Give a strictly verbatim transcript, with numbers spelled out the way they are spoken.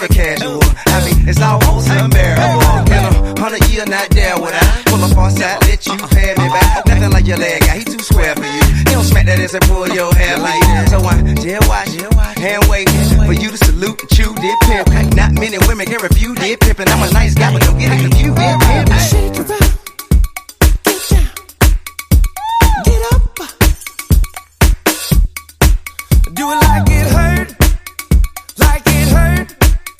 casual. I mean, it's almost unbearable. In a hundred year, not there would I pull up on side, let you pay me back. Nothing like your leg guy, he too square for you. He don't smack that ass and pull your hair like that. So I just watch, hand wait for you to salute and chew dip pimp. Not many women can refuse dip pimpin'. I'm a nice guy, but don't get it confused. Dip pimp.